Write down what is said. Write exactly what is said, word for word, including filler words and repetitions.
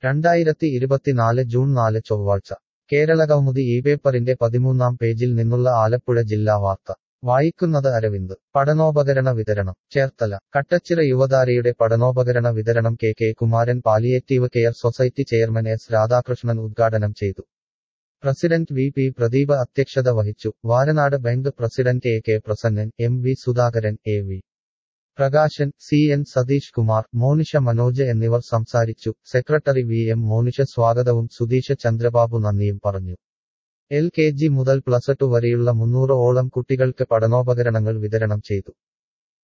രണ്ടായിരത്തി ഇരുപത്തിനാല് ജൂൺ നാല് ചൊവ്വാഴ്ച കേരളകൗമുദി ഈ പേപ്പറിന്റെ പതിമൂന്നാം പേജിൽ നിന്നുള്ള ആലപ്പുഴ ജില്ലാ വാർത്ത വായിക്കുന്നത് അരവിന്ദ് പഠനോപകരണ വിതരണം ചേർത്തല കട്ടച്ചിറ യുവതാരയുടെ പഠനോപകരണ വിതരണം K K Kumaran palliative care society chairman S Radhakrishnan ഉദ്ഘാടനം ചെയ്തു. പ്രസിഡന്റ് വി പി പ്രദീപ് അധ്യക്ഷത വഹിച്ചു. Varanad bank president A K Prasannan, M V Sudhakaran, A V Prakashan, C N Satheesh Kumar, Monisha Manoj എന്നിവർ സംസാരിച്ചു. സെക്രട്ടറി വി എം മോനിഷ സ്വാഗതവും സുധീഷ ചന്ദ്രബാബു നന്ദിയും പറഞ്ഞു. എൽ കെ ജി മുതൽ പ്ലസ് ടു വരെയുള്ള മുന്നൂറ് ഓളം കുട്ടികൾക്ക് പഠനോപകരണങ്ങൾ വിതരണം ചെയ്തു.